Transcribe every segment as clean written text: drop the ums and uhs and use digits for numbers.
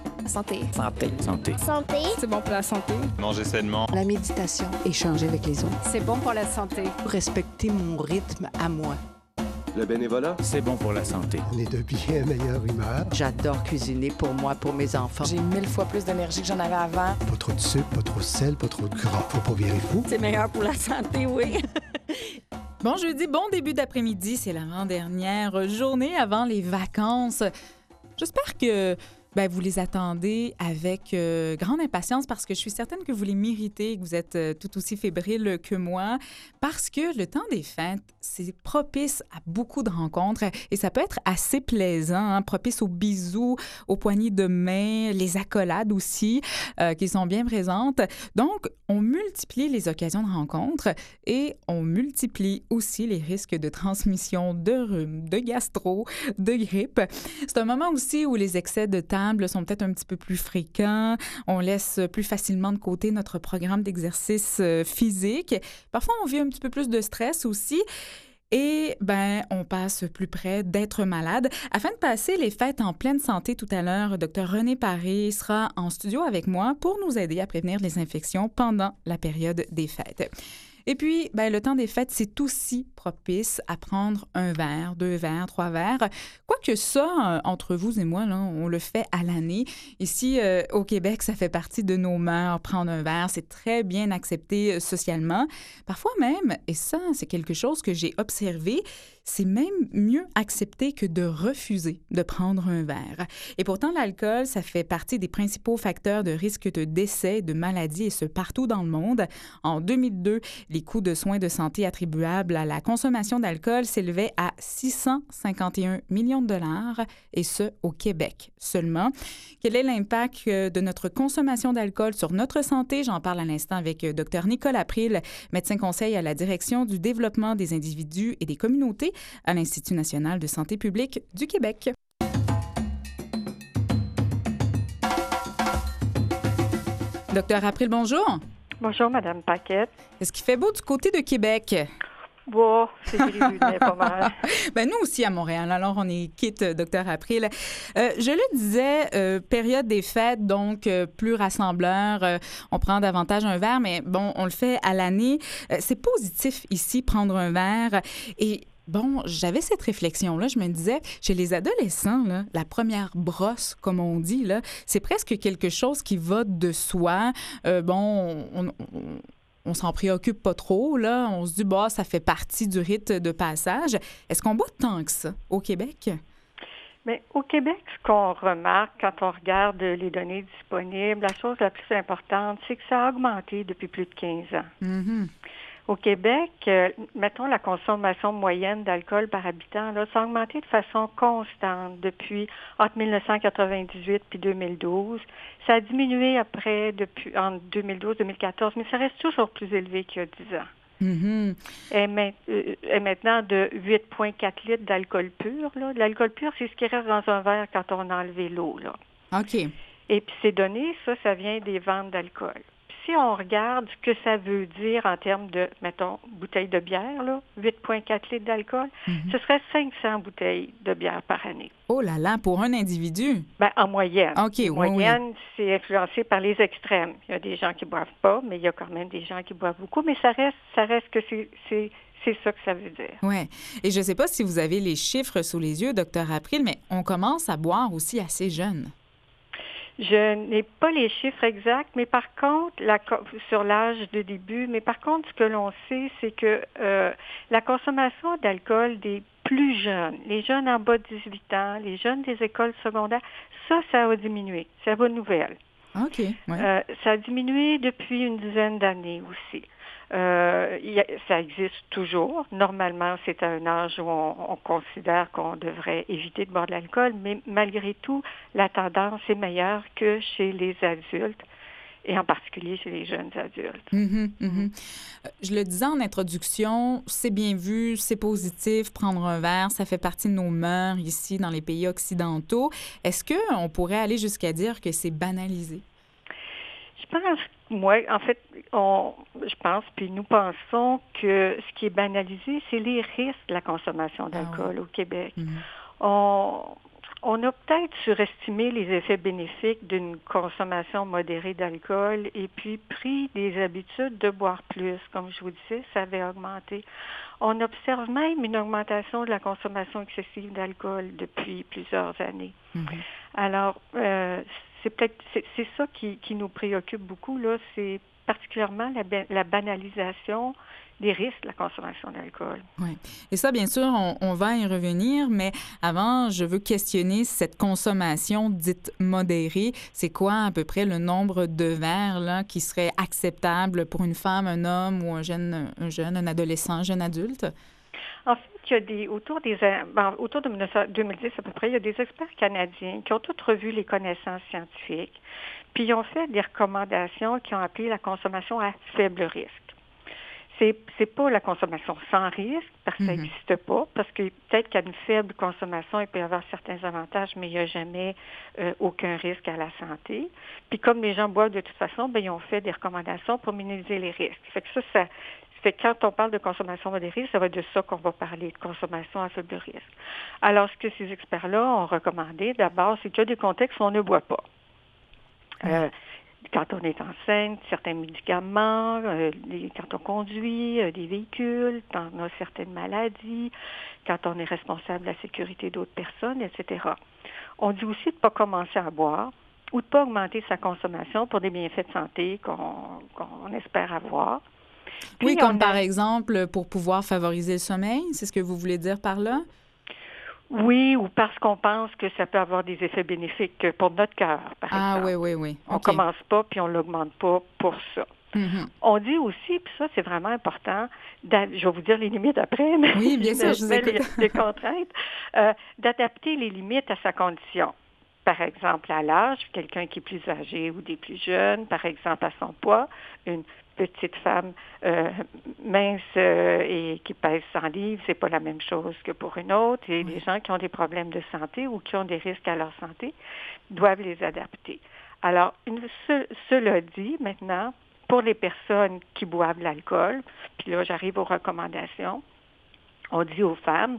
Santé. Santé. Santé. Santé. C'est bon pour la santé. Manger sainement. La méditation. Échanger avec les autres. C'est bon pour la santé. Respecter mon rythme à moi. Le bénévolat, C'est bon pour la santé. On est de bien meilleure humeur. J'adore cuisiner pour moi, pour mes enfants. J'ai 1000 fois plus d'énergie que j'en avais avant. Pas trop de sucre, pas trop de sel, pas trop de gras. Faut pas virer fou. C'est meilleur pour la santé, oui. Bon jeudi, bon début d'après-midi. C'est l'avant-dernière journée avant les vacances. J'espère que vous les attendez avec grande impatience parce que je suis certaine que vous les méritez et que vous êtes tout aussi fébrile que moi parce que le temps des fêtes, c'est propice à beaucoup de rencontres et ça peut être assez plaisant, propice aux bisous, aux poignées de main, les accolades aussi qui sont bien présentes. Donc, on multiplie les occasions de rencontres et on multiplie aussi les risques de transmission de rhume, de gastro, de grippe. C'est un moment aussi où les excès de table sont peut-être un petit peu plus fréquents. On laisse plus facilement de côté notre programme d'exercice physique. Parfois, on vit un petit peu plus de stress aussi. Et on passe plus près d'être malade. Afin de passer les fêtes en pleine santé tout à l'heure, Dr René Paré sera en studio avec moi pour nous aider à prévenir les infections pendant la période des fêtes. Et puis, le temps des fêtes, c'est aussi propice à prendre un verre, 2 verres, 3 verres. Quoique ça, entre vous et moi, là, on le fait à l'année. Ici, au Québec, ça fait partie de nos mœurs, prendre un verre. C'est très bien accepté socialement. Parfois même, et ça, c'est quelque chose que j'ai observé, c'est même mieux accepté que de refuser de prendre un verre. Et pourtant, l'alcool, ça fait partie des principaux facteurs de risque de décès, de maladies, et ce, partout dans le monde. En 2002, les coûts de soins de santé attribuables à la consommation d'alcool s'élevaient à 651 millions de dollars, et ce, au Québec seulement. Quel est l'impact de notre consommation d'alcool sur notre santé? J'en parle à l'instant avec Dr Nicolas April, médecin conseil à la direction du développement des individus et des communautés à l'Institut national de santé publique du Québec. Docteur April, bonjour. Bonjour, Madame Paquette. Est-ce qu'il fait beau du côté de Québec? Bon, c'est gris, mais pas mal. Nous aussi à Montréal. Alors, on est quitte, Docteur April. Je le disais, période des fêtes, donc plus rassembleur. On prend davantage un verre, mais bon, on le fait à l'année. C'est positif ici, prendre un verre. Et j'avais cette réflexion-là. Je me disais, chez les adolescents, là, la première brosse, comme on dit, là, c'est presque quelque chose qui va de soi. On s'en préoccupe pas trop, là. On se dit, ça fait partie du rite de passage. Est-ce qu'on boit tant que ça au Québec? Mais au Québec, ce qu'on remarque quand on regarde les données disponibles, la chose la plus importante, c'est que ça a augmenté depuis plus de 15 ans. Mm-hmm. Au Québec, mettons la consommation moyenne d'alcool par habitant, là, ça a augmenté de façon constante depuis entre 1998 puis 2012. Ça a diminué après entre 2012-2014, mais ça reste toujours plus élevé qu'il y a 10 ans. Mm-hmm. Et maintenant de 8,4 litres d'alcool pur. Là. L'alcool pur, c'est ce qui reste dans un verre quand on a enlevé l'eau. Là. OK. Et puis ces données, ça vient des ventes d'alcool. Si on regarde ce que ça veut dire en termes de, mettons, bouteilles de bière, là, 8,4 litres d'alcool, ce serait 500 bouteilles de bière par année. Oh là là, pour un individu? En moyenne. OK, en moyenne, c'est influencé par les extrêmes. Il y a des gens qui boivent pas, mais il y a quand même des gens qui boivent beaucoup. Mais ça reste que c'est ça que ça veut dire. Oui. Et je ne sais pas si vous avez les chiffres sous les yeux, Dr April, mais on commence à boire aussi assez jeune. Je n'ai pas les chiffres exacts, mais par contre, sur l'âge de début, mais par contre, ce que l'on sait, c'est que la consommation d'alcool des plus jeunes, les jeunes en bas de 18 ans, les jeunes des écoles secondaires, ça a diminué. C'est la bonne nouvelle. OK. Ouais. Ça a diminué depuis une dizaine d'années aussi. Ça existe toujours. Normalement, c'est à un âge où on considère qu'on devrait éviter de boire de l'alcool, mais malgré tout, la tendance est meilleure que chez les adultes, et en particulier chez les jeunes adultes. Mm-hmm, mm-hmm. Je le disais en introduction, c'est bien vu, c'est positif, prendre un verre, ça fait partie de nos mœurs ici dans les pays occidentaux. Est-ce qu'on pourrait aller jusqu'à dire que c'est banalisé? Je pense, je pense, puis nous pensons que ce qui est banalisé, c'est les risques de la consommation d'alcool au Québec. Mm-hmm. On a peut-être surestimé les effets bénéfiques d'une consommation modérée d'alcool et puis pris des habitudes de boire plus. Comme je vous disais, ça avait augmenté. On observe même une augmentation de la consommation excessive d'alcool depuis plusieurs années. Alors, c'est ça qui nous préoccupe beaucoup, là, c'est particulièrement la banalisation des risques de la consommation d'alcool. Oui. Et ça, bien sûr, on va y revenir, mais avant, je veux questionner cette consommation dite modérée. C'est quoi à peu près le nombre de verres là, qui serait acceptable pour une femme, un homme ou un adolescent, un jeune adulte? En fait, il y a autour de 2010 à peu près, il y a des experts canadiens qui ont tous revu les connaissances scientifiques, puis ils ont fait des recommandations qui ont appelé la consommation à faible risque. C'est pas la consommation sans risque, parce que ça n'existe pas, parce que peut-être qu'à une faible consommation, il peut y avoir certains avantages, mais il n'y a jamais aucun risque à la santé. Puis comme les gens boivent de toute façon, ils ont fait des recommandations pour minimiser les risques. Fait que ça fait que quand on parle de consommation modérée, ça va être de ça qu'on va parler, de consommation à faible risque. Alors, ce que ces experts-là ont recommandé, d'abord, c'est qu'il y a des contextes où on ne boit pas. Quand on est enceinte, certains médicaments, quand on conduit des véhicules, quand on a certaines maladies, quand on est responsable de la sécurité d'autres personnes, etc. On dit aussi de ne pas commencer à boire ou de ne pas augmenter sa consommation pour des bienfaits de santé qu'on espère avoir. Puis, oui, comme par exemple pour pouvoir favoriser le sommeil, c'est ce que vous voulez dire par là? Oui, ou parce qu'on pense que ça peut avoir des effets bénéfiques pour notre cœur, par exemple. Oui. Okay. On commence pas, puis on l'augmente pas pour ça. On dit aussi, puis ça, c'est vraiment important, je vais vous dire les limites après, mais oui, bien sûr, je vous écoute. les contraintes, d'adapter les limites à sa condition. Par exemple, à l'âge, quelqu'un qui est plus âgé ou des plus jeunes, par exemple, à son poids, une petite femme mince et qui pèse 100 livres, c'est pas la même chose que pour une autre. Et les gens qui ont des problèmes de santé ou qui ont des risques à leur santé doivent les adapter. Alors, cela dit, maintenant, pour les personnes qui boivent de l'alcool, puis là, j'arrive aux recommandations, on dit aux femmes,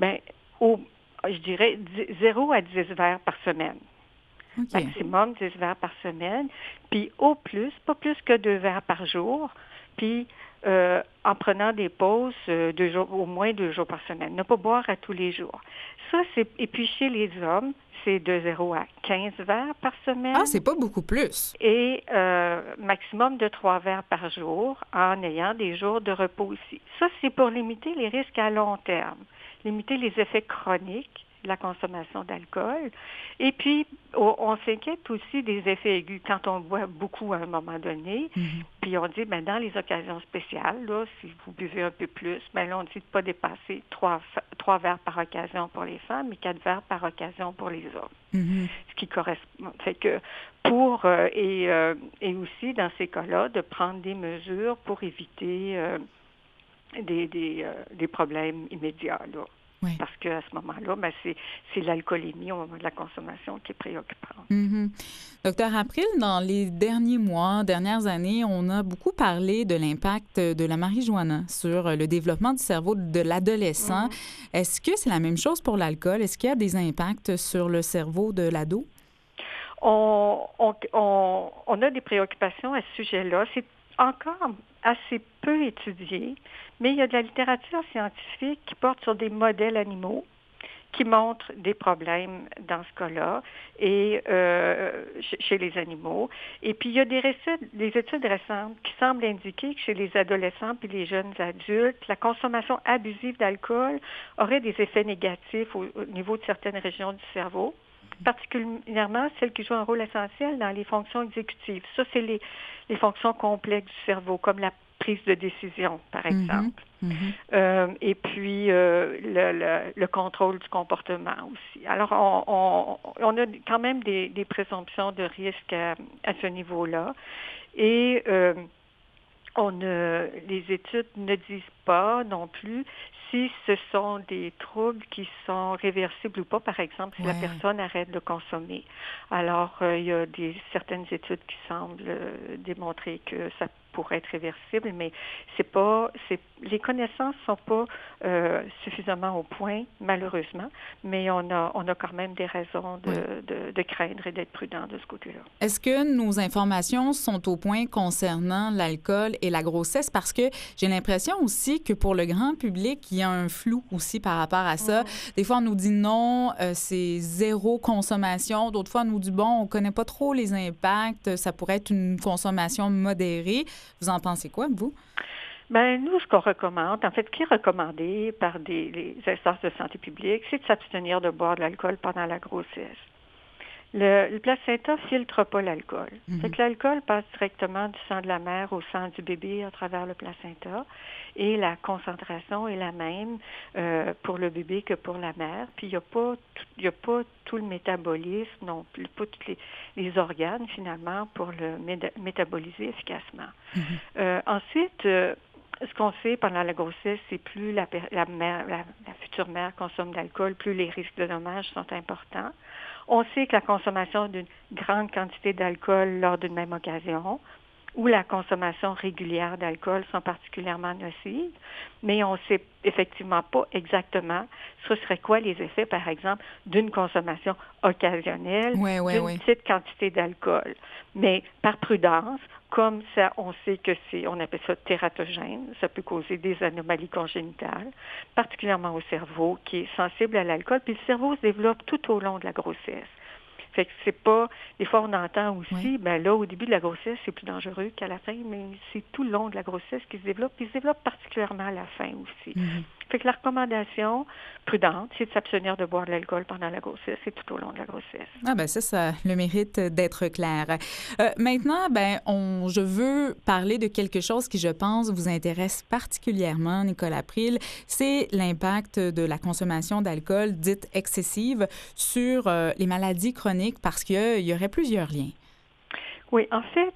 je dirais 0 à 10 verres par semaine. Okay. Maximum 10 verres par semaine. Puis au plus, pas plus que 2 verres par jour. Puis en prenant des pauses au moins 2 jours par semaine. Ne pas boire à tous les jours. Ça, et puis chez les hommes, c'est de 0 à 15 verres par semaine. Ah, c'est pas beaucoup plus. Et maximum de 3 verres par jour en ayant des jours de repos aussi. Ça, c'est pour limiter les risques à long terme. Limiter les effets chroniques de la consommation d'alcool. Et puis, on s'inquiète aussi des effets aigus quand on boit beaucoup à un moment donné. Puis on dit, dans les occasions spéciales, là, si vous buvez un peu plus, là, on dit de ne pas dépasser 3 verres par occasion pour les femmes et 4 verres par occasion pour les hommes. Ce qui correspond. Fait que et aussi, dans ces cas-là, de prendre des mesures pour éviter des problèmes immédiats, là. Oui. Parce qu'à ce moment-là, c'est l'alcoolémie au moment de la consommation qui est préoccupante. Docteur April, dans les derniers mois, dernières années, on a beaucoup parlé de l'impact de la marijuana sur le développement du cerveau de l'adolescent. Est-ce que c'est la même chose pour l'alcool? Est-ce qu'il y a des impacts sur le cerveau de l'ado? On a des préoccupations à ce sujet-là. C'est encore assez peu étudié, mais il y a de la littérature scientifique qui porte sur des modèles animaux qui montrent des problèmes dans ce cas-là et chez les animaux. Et puis, il y a des études récentes qui semblent indiquer que chez les adolescents et les jeunes adultes, la consommation abusive d'alcool aurait des effets négatifs au niveau de certaines régions du cerveau, particulièrement celles qui jouent un rôle essentiel dans les fonctions exécutives. Ça, c'est les fonctions complexes du cerveau, comme la prise de décision, par exemple. Et puis, le contrôle du comportement aussi. Alors, on a quand même des présomptions de risque à ce niveau-là. Et les études ne disent pas non plus si ce sont des troubles qui sont réversibles ou pas. Par exemple, si la personne arrête de consommer. Alors, il y a certaines études qui semblent démontrer que ça pourrait être réversible, mais les connaissances sont pas suffisamment au point, malheureusement, mais on a quand même des raisons de craindre et d'être prudent de ce côté-là. Est-ce que nos informations sont au point concernant l'alcool et la grossesse? Parce que j'ai l'impression aussi que pour le grand public, il y a un flou aussi par rapport à ça. Des fois, on nous dit non, c'est zéro consommation. D'autres fois, on nous dit bon, on connaît pas trop les impacts, ça pourrait être une consommation modérée. Vous en pensez quoi, vous? Bien, nous, ce qu'on recommande, en fait, ce qui est recommandé par les instances de santé publique, c'est de s'abstenir de boire de l'alcool pendant la grossesse. Le placenta filtre pas l'alcool. Fait que l'alcool passe directement du sang de la mère au sang du bébé à travers le placenta et la concentration est la même pour le bébé que pour la mère. Puis il y a pas tout le métabolisme, non plus, pas tous les organes finalement pour le métaboliser efficacement. Ensuite, ce qu'on sait pendant la grossesse, c'est plus la future mère consomme d'alcool, plus les risques de dommages sont importants. On sait que la consommation d'une grande quantité d'alcool lors d'une même occasion ou la consommation régulière d'alcool sont particulièrement nocives, mais on ne sait effectivement pas exactement ce serait quoi les effets, par exemple, d'une consommation occasionnelle d'une petite quantité d'alcool. Mais par prudence, comme ça, on sait que on appelle ça tératogène, ça peut causer des anomalies congénitales, particulièrement au cerveau qui est sensible à l'alcool, puis le cerveau se développe tout au long de la grossesse. Fait que c'est pas, des fois on entend aussi, ben là, au début de la grossesse, c'est plus dangereux qu'à la fin, mais c'est tout le long de la grossesse qu'il se développe, puis il se développe particulièrement à la fin aussi. Fait que la recommandation prudente, c'est de s'abstenir de boire de l'alcool pendant la grossesse et tout au long de la grossesse. Ah ben ça a le mérite d'être clair. Maintenant, je veux parler de quelque chose qui, je pense, vous intéresse particulièrement, Nicolas Pril. C'est l'impact de la consommation d'alcool dite excessive sur les maladies chroniques, parce qu'il y aurait plusieurs liens. Oui, en fait,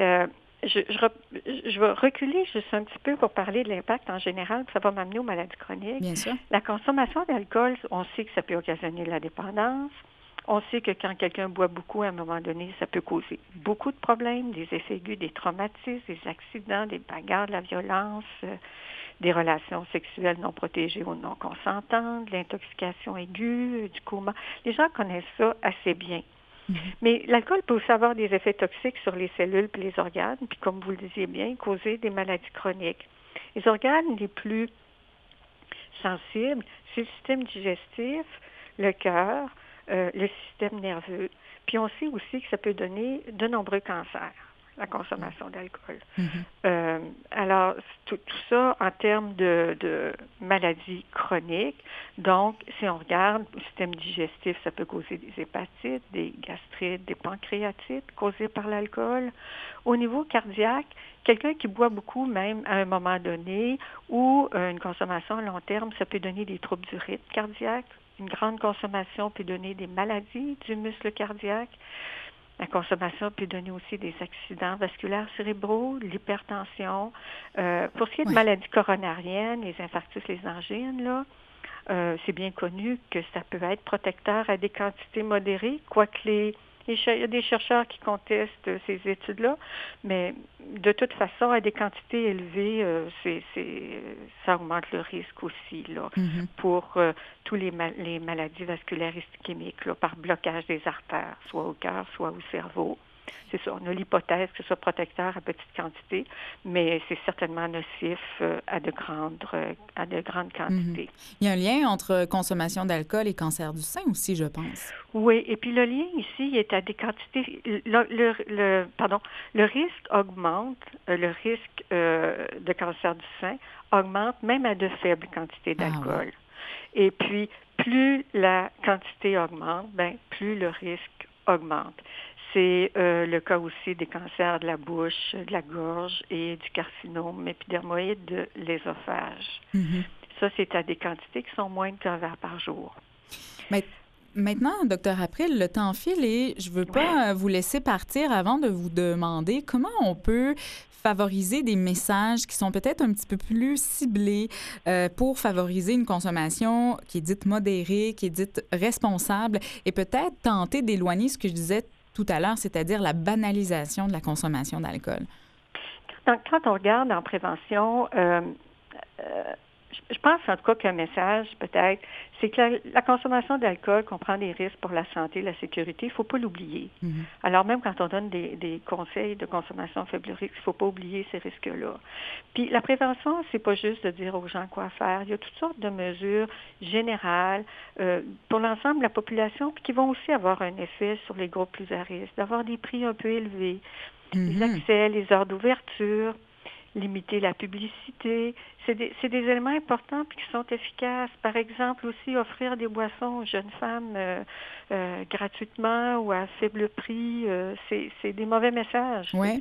je vais reculer juste un petit peu pour parler de l'impact en général, puis ça va m'amener aux maladies chroniques. Bien sûr. La consommation d'alcool, on sait que ça peut occasionner la dépendance. On sait que quand quelqu'un boit beaucoup, à un moment donné, ça peut causer beaucoup de problèmes, des effets aigus, des traumatismes, des accidents, des bagarres, de la violence, des relations sexuelles non protégées ou non consentantes, de l'intoxication aiguë, du coma. Les gens connaissent ça assez bien. Mais l'alcool peut aussi avoir des effets toxiques sur les cellules et les organes, puis comme vous le disiez bien, causer des maladies chroniques. Les organes les plus sensibles, c'est le système digestif, le cœur, le système nerveux. Puis on sait aussi que ça peut donner de nombreux cancers, la consommation d'alcool. Alors, tout ça en termes de maladies chroniques. Donc, si on regarde le système digestif, ça peut causer des hépatites, des gastrites, des pancréatites causées par l'alcool. Au niveau cardiaque, quelqu'un qui boit beaucoup, même à un moment donné, ou une consommation à long terme, ça peut donner des troubles du rythme cardiaque. Une grande consommation peut donner des maladies du muscle cardiaque. La consommation peut donner aussi des accidents vasculaires cérébraux, l'hypertension. Pour ce qui est de maladies coronariennes, les infarctus, les angines, là, c'est bien connu que ça peut être protecteur à des quantités modérées, quoique il y a des chercheurs qui contestent ces études-là, mais de toute façon, à des quantités élevées, ça augmente le risque aussi là, pour tous les maladies vasculaires ischémiques là, par blocage des artères, soit au cœur, soit au cerveau. C'est ça, on a l'hypothèse que ce soit protecteur à petite quantité, mais c'est certainement nocif à de grandes quantités. Il y a un lien entre consommation d'alcool et cancer du sein aussi, je pense. Oui, et puis le lien ici est à des quantités. Le risque augmente, le risque de cancer du sein augmente même à de faibles quantités d'alcool. Et puis, plus la quantité augmente, plus le risque augmente. C'est le cas aussi des cancers de la bouche, de la gorge et du carcinome épidermoïde de l'ésophage. Ça, c'est à des quantités qui sont moins de 1 verre par jour. Mais Maintenant, docteur April, le temps file et je ne veux pas vous laisser partir avant de vous demander comment on peut favoriser des messages qui sont peut-être un petit peu plus ciblés pour favoriser une consommation qui est dite modérée, qui est dite responsable et peut-être tenter d'éloigner ce que je disais tout à l'heure, c'est-à-dire la banalisation de la consommation d'alcool. Quand on regarde en prévention, je pense en tout cas qu'un message, peut-être, c'est que la consommation d'alcool comprend des risques pour la santé, la sécurité. Il ne faut pas l'oublier. Mm-hmm. Alors, même quand on donne des conseils de consommation à faible risque, il ne faut pas oublier ces risques-là. Puis, la prévention, c'est pas juste de dire aux gens quoi faire. Il y a toutes sortes de mesures générales pour l'ensemble de la population, puis qui vont aussi avoir un effet sur les groupes plus à risque, d'avoir des prix un peu élevés, les accès, les heures d'ouverture, limiter la publicité. C'est des éléments importants puis qui sont efficaces. Par exemple, aussi offrir des boissons aux jeunes femmes gratuitement ou à faible prix. C'est des mauvais messages. Oui.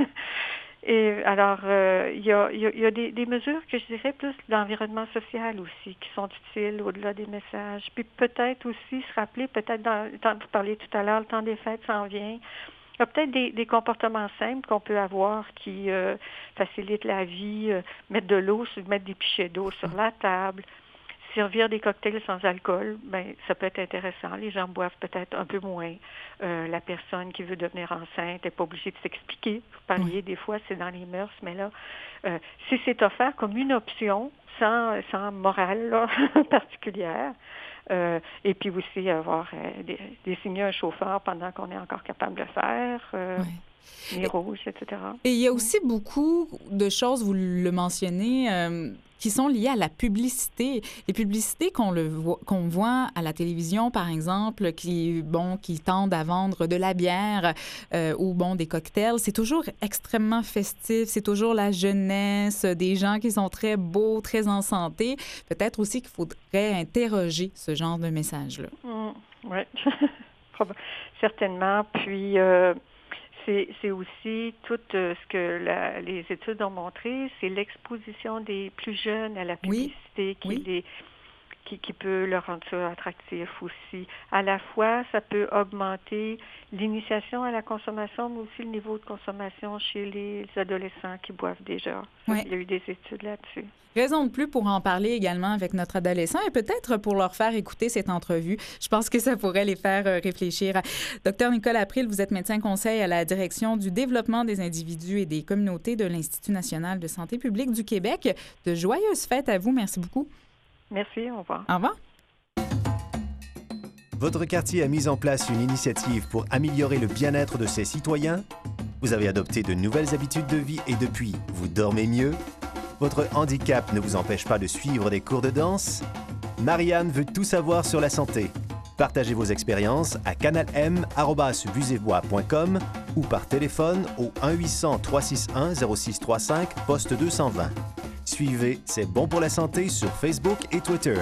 Et alors, il y a des mesures que je dirais plus d'environnement social aussi qui sont utiles au-delà des messages. Puis peut-être aussi se rappeler, vous parliez tout à l'heure, le temps des fêtes s'en vient. Il y a peut-être des comportements simples qu'on peut avoir qui facilitent la vie, mettre de l'eau, mettre des pichets d'eau sur la table, servir des cocktails sans alcool, ça peut être intéressant. Les gens boivent peut-être un peu moins. La personne qui veut devenir enceinte n'est pas obligée de s'expliquer. Vous parliez des fois, c'est dans les mœurs, mais là, si c'est offert comme une option, sans morale là, particulière, et puis aussi avoir désigner un chauffeur pendant qu'on est encore capable de le faire, les rouges, etc. Et il y a aussi beaucoup de choses, vous le mentionnez, qui sont liées à la publicité. Les publicités qu'on voit à la télévision, par exemple, qui tendent à vendre de la bière ou des cocktails, c'est toujours extrêmement festif, c'est toujours la jeunesse, des gens qui sont très beaux, très en santé. Peut-être aussi qu'il faudrait interroger ce genre de message-là. Oui, certainement. Puis... C'est aussi tout ce que les études ont montré, c'est l'exposition des plus jeunes à la publicité qui peut leur rendre ça attractif aussi. À la fois, ça peut augmenter l'initiation à la consommation, mais aussi le niveau de consommation chez les adolescents qui boivent déjà. Oui. Il y a eu des études là-dessus. Raison de plus pour en parler également avec notre adolescent et peut-être pour leur faire écouter cette entrevue. Je pense que ça pourrait les faire réfléchir. Docteur Nicole April, vous êtes médecin conseil à la direction du développement des individus et des communautés de l'Institut national de santé publique du Québec. De joyeuses fêtes à vous. Merci beaucoup. Merci, au revoir. Au revoir. Votre quartier a mis en place une initiative pour améliorer le bien-être de ses citoyens? Vous avez adopté de nouvelles habitudes de vie et depuis, vous dormez mieux? Votre handicap ne vous empêche pas de suivre des cours de danse? Marianne veut tout savoir sur la santé. Partagez vos expériences à canalm@busébois.com ou par téléphone au 1-800-361-0635, poste 220. Suivez C'est bon pour la santé sur Facebook et Twitter.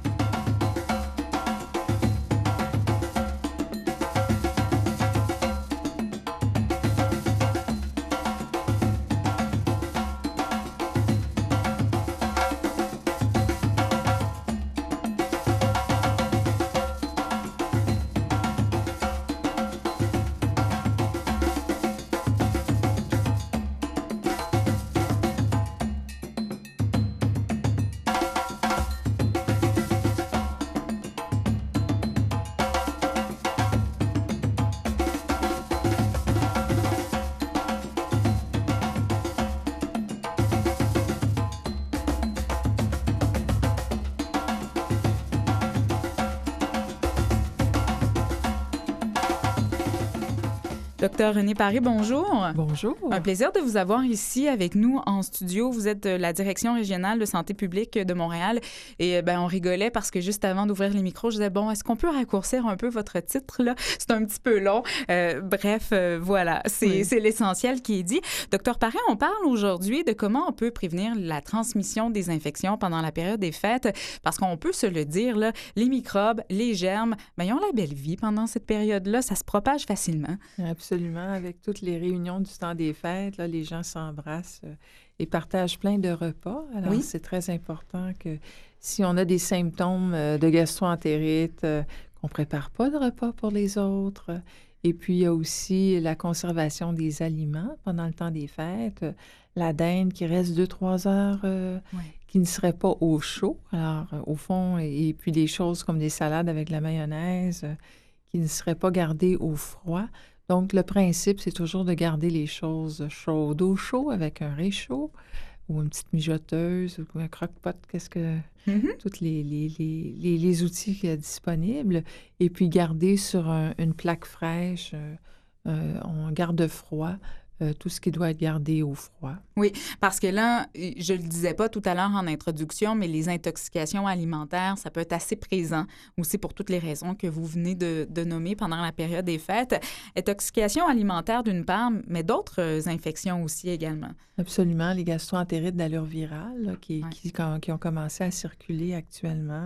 Docteur René Paré, bonjour. Bonjour. Un plaisir de vous avoir ici avec nous en studio. Vous êtes de la Direction régionale de santé publique de Montréal. Et on rigolait parce que juste avant d'ouvrir les micros, je disais, est-ce qu'on peut raccourcir un peu votre titre, là? C'est un petit peu long. Voilà, c'est l'essentiel qui est dit. Docteur Paré, on parle aujourd'hui de comment on peut prévenir la transmission des infections pendant la période des fêtes. Parce qu'on peut se le dire, là, les microbes, les germes, ils ont la belle vie pendant cette période-là. Ça se propage facilement. Absolument. Avec toutes les réunions du temps des fêtes, là, les gens s'embrassent et partagent plein de repas. Alors, c'est très important que si on a des symptômes de gastro-entérite, qu'on prépare pas de repas pour les autres. Et puis, il y a aussi la conservation des aliments pendant le temps des fêtes. La dinde qui reste 2-3 heures, qui ne serait pas au chaud. Alors, au fond, et puis des choses comme des salades avec de la mayonnaise qui ne seraient pas gardées au froid. Donc, le principe, c'est toujours de garder les choses chaudes au chaud avec un réchaud ou une petite mijoteuse ou un croque-pot, tous les outils qu'il y a disponibles. Et puis, garder sur une plaque fraîche, on garde froid, tout ce qui doit être gardé au froid. Oui, parce que là, je le disais pas tout à l'heure en introduction, mais les intoxications alimentaires, ça peut être assez présent aussi pour toutes les raisons que vous venez de nommer pendant la période des fêtes. Intoxication alimentaire d'une part, mais d'autres infections aussi également. Absolument, les gastro-entérites d'allure virale là, qui ont commencé à circuler actuellement.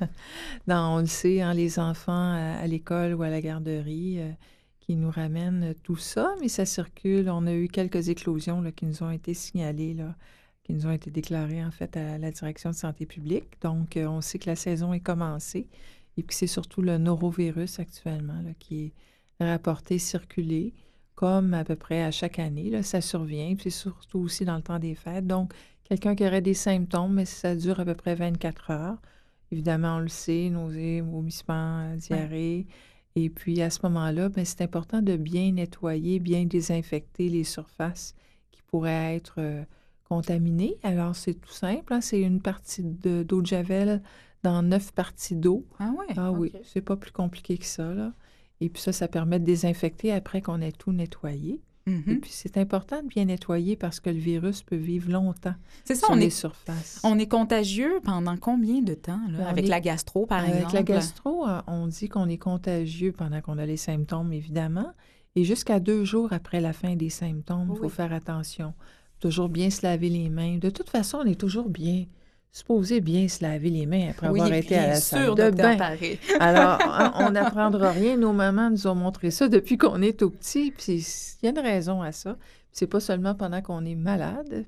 On le sait, hein, les enfants à l'école ou à la garderie qui nous ramènent tout ça, mais ça circule. On a eu quelques éclosions là, qui nous ont été signalées, là, qui nous ont été déclarées en fait à la direction de santé publique. Donc, on sait que la saison est commencée et puis c'est surtout le norovirus actuellement là, qui est rapporté, circulé, comme à peu près à chaque année. Là, ça survient, puis c'est surtout aussi dans le temps des fêtes. Donc, quelqu'un qui aurait des symptômes, mais ça dure à peu près 24 heures. Évidemment, on le sait, nausées, vomissements, diarrhée. Et puis, à ce moment-là, bien, c'est important de bien nettoyer, bien désinfecter les surfaces qui pourraient être contaminées. Alors, c'est tout simple, hein, c'est une partie d'eau de Javel dans 9 parties d'eau. Ah oui? Ah oui, Okay. c'est pas plus compliqué que ça, là. Et puis ça permet de désinfecter après qu'on ait tout nettoyé. Et puis, c'est important de bien nettoyer parce que le virus peut vivre longtemps sur les surfaces. On est contagieux pendant combien de temps, là, avec la gastro, par exemple? Avec la gastro, on dit qu'on est contagieux pendant qu'on a les symptômes, évidemment, et jusqu'à 2 jours après la fin des symptômes, il faut faire attention. Toujours bien se laver les mains. De toute façon, on est toujours supposé bien se laver les mains après avoir été à la salle de bain. Alors, on n'apprendra rien. Nos mamans nous ont montré ça depuis qu'on est tout petit. Puis il y a une raison à ça. C'est pas seulement pendant qu'on est malade,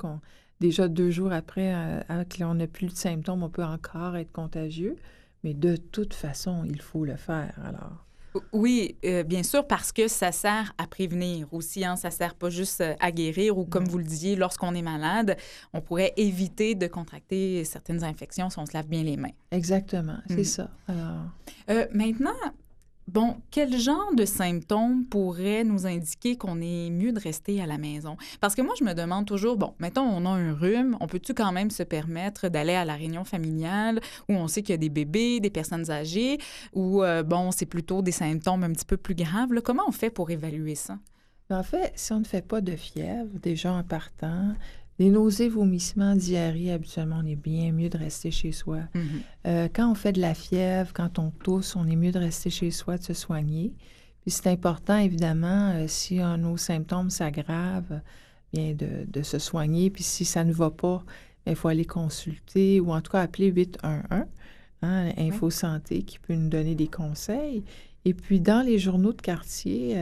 déjà 2 jours après, qu'on n'a plus de symptômes, on peut encore être contagieux. Mais de toute façon, il faut le faire, alors. Oui, bien sûr, parce que ça sert à prévenir aussi. Hein? Ça ne sert pas juste à guérir ou, comme vous le disiez, lorsqu'on est malade, on pourrait éviter de contracter certaines infections si on se lave bien les mains. Exactement, c'est ça. Alors... maintenant, bon, quel genre de symptômes pourrait nous indiquer qu'on est mieux de rester à la maison? Parce que moi, je me demande toujours, bon, mettons, on a un rhume, on peut-tu quand même se permettre d'aller à la réunion familiale où on sait qu'il y a des bébés, des personnes âgées, ou, bon, c'est plutôt des symptômes un petit peu plus graves? Là. Comment on fait pour évaluer ça? En fait, si on ne fait pas de fièvre, déjà en partant, les nausées, vomissements, diarrhée, habituellement, on est bien mieux de rester chez soi. Quand on fait de la fièvre, quand on tousse, on est mieux de rester chez soi, de se soigner. Puis c'est important, évidemment, si nos symptômes s'aggravent, bien de se soigner. Puis si ça ne va pas, il faut aller consulter ou en tout cas appeler 811, hein, Info Santé, qui peut nous donner des conseils. Et puis dans les journaux de quartier...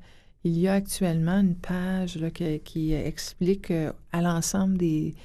il y a actuellement une page là, qui explique à l'ensemble des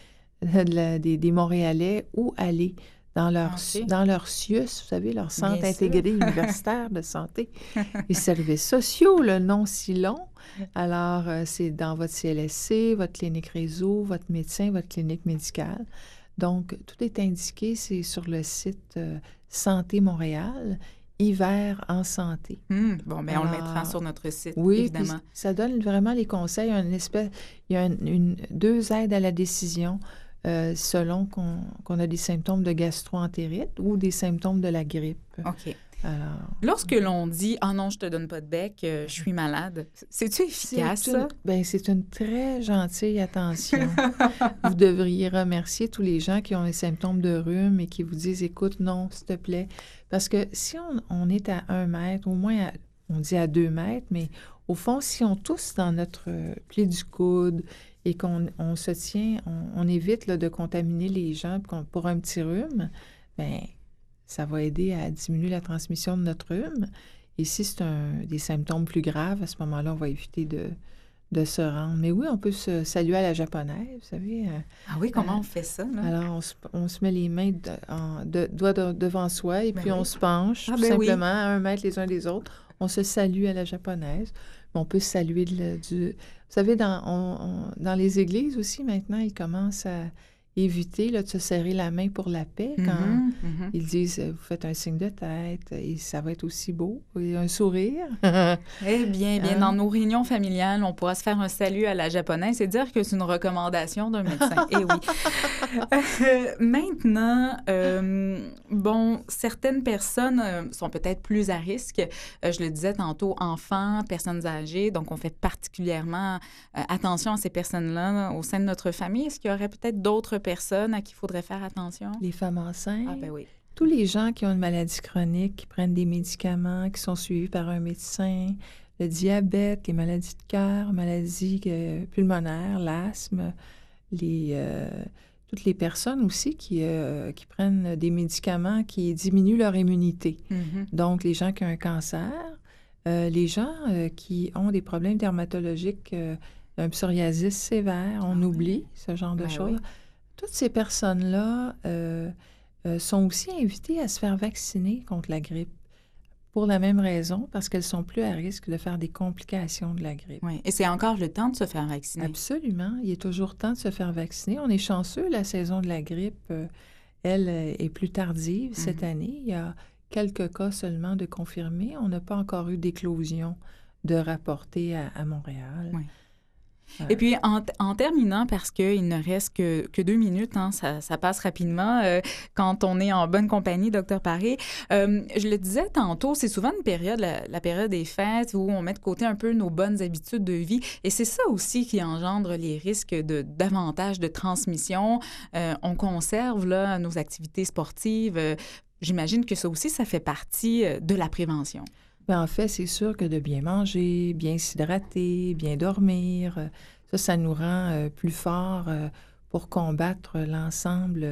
Montréalais où aller dans leur CIUS, vous savez, leur Centre intégré universitaire de santé. Les services sociaux, le nom si long. Alors, c'est dans votre CLSC, votre clinique réseau, votre médecin, votre clinique médicale. Donc, tout est indiqué, c'est sur le site Santé Montréal. Hiver en santé. Bon, bien, on le mettra sur notre site, oui, évidemment. Ça donne vraiment les conseils. Il y a 2 aides à la décision selon qu'on a des symptômes de gastro-entérite ou des symptômes de la grippe. OK. Alors, lorsque l'on dit « Ah non, je te donne pas de bec, je suis malade », c'est-tu efficace, ça? Bien, c'est une très gentille attention. Vous devriez remercier tous les gens qui ont des symptômes de rhume et qui vous disent « Écoute, non, s'il te plaît. » Parce que si on est à 1 mètre, au moins, on dit à 2 mètres, mais au fond, si on tousse dans notre pli du coude et qu'on se tient, on évite là, de contaminer les gens pour un petit rhume, bien, ça va aider à diminuer la transmission de notre rhume. Et si c'est des symptômes plus graves, à ce moment-là, on va éviter de de se rendre. Mais oui, on peut se saluer à la japonaise, vous savez. Ah oui, comment on fait ça? Là? Alors, on se met les mains doigts devant soi et puis on se penche tout simplement à 1 mètre les uns des autres. On se salue à la japonaise. On peut se saluer Vous savez, dans les églises aussi, maintenant, ils commencent à éviter de se serrer la main pour la paix quand ils disent vous faites un signe de tête et ça va être aussi beau et un sourire. Eh bien, dans nos réunions familiales, on pourra se faire un salut à la japonaise et dire que c'est une recommandation d'un médecin. Eh oui. Maintenant, certaines personnes sont peut-être plus à risque. Je le disais tantôt, enfants, personnes âgées, donc on fait particulièrement attention à ces personnes-là au sein de notre famille. Est-ce qu'il y aurait peut-être d'autres personnes à qui il faudrait faire attention? Les femmes enceintes. Ah, ben oui. Tous les gens qui ont une maladie chronique, qui prennent des médicaments, qui sont suivis par un médecin, le diabète, les maladies de cœur, maladies pulmonaires, l'asthme, toutes les personnes aussi qui prennent des médicaments qui diminuent leur immunité. Donc, les gens qui ont un cancer, les gens qui ont des problèmes dermatologiques, un psoriasis sévère, on oublie ce genre de choses. Oui. Toutes ces personnes-là sont aussi invitées à se faire vacciner contre la grippe pour la même raison, parce qu'elles sont plus à risque de faire des complications de la grippe. Oui, et c'est encore le temps de se faire vacciner. Absolument. Il est toujours temps de se faire vacciner. On est chanceux, la saison de la grippe, elle, est plus tardive cette année. Il y a quelques cas seulement de confirmés. On n'a pas encore eu d'éclosion de rapporter à Montréal. Oui. Et puis, en terminant, parce qu'il ne reste que 2 minutes, ça passe rapidement quand on est en bonne compagnie, Dr. Paré. Je le disais tantôt, c'est souvent une période, la période des fêtes, où on met de côté un peu nos bonnes habitudes de vie. Et c'est ça aussi qui engendre les risques de davantage de transmission. On conserve là, nos activités sportives. J'imagine que ça aussi, ça fait partie de la prévention. Bien, en fait, c'est sûr que de bien manger, bien s'hydrater, bien dormir, ça nous rend plus forts pour combattre l'ensemble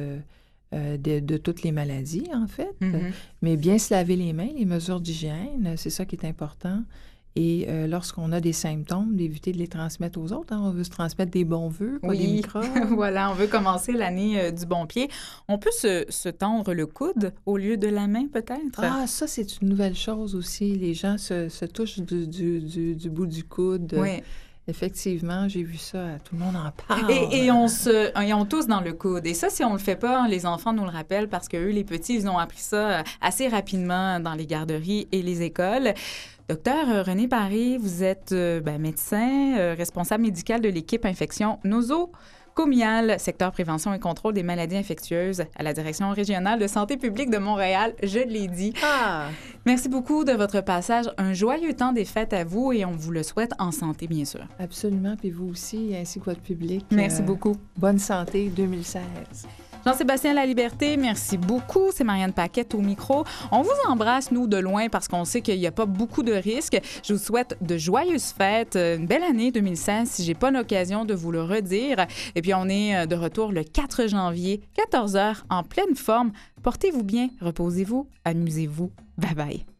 de toutes les maladies, en fait. Mais bien se laver les mains, les mesures d'hygiène, c'est ça qui est important. Et lorsqu'on a des symptômes, d'éviter de les transmettre aux autres. On veut se transmettre des bons vœux, pas des microbes. Voilà, on veut commencer l'année du bon pied. On peut se tendre le coude au lieu de la main, peut-être? Ah, ça, c'est une nouvelle chose aussi. Les gens se touchent du bout du coude. Oui. Effectivement, j'ai vu ça. Tout le monde en parle. Et on tousse dans le coude. Et ça, si on le fait pas, les enfants nous le rappellent parce qu'eux, les petits, ils ont appris ça assez rapidement dans les garderies et les écoles. Docteur René Paré, vous êtes médecin, responsable médical de l'équipe infection nosocomiale, secteur prévention et contrôle des maladies infectieuses à la Direction régionale de santé publique de Montréal. Je l'ai dit. Merci beaucoup de votre passage. Un joyeux temps des fêtes à vous et on vous le souhaite en santé, bien sûr. Absolument. Puis vous aussi, ainsi que votre public. Merci beaucoup. Bonne santé 2016. Jean-Sébastien Laliberté, merci beaucoup. C'est Marianne Paquette au micro. On vous embrasse, nous, de loin, parce qu'on sait qu'il n'y a pas beaucoup de risques. Je vous souhaite de joyeuses fêtes, une belle année 2016, si j'ai pas l'occasion de vous le redire. Et puis, on est de retour le 4 janvier, 14h, en pleine forme. Portez-vous bien, reposez-vous, amusez-vous. Bye-bye.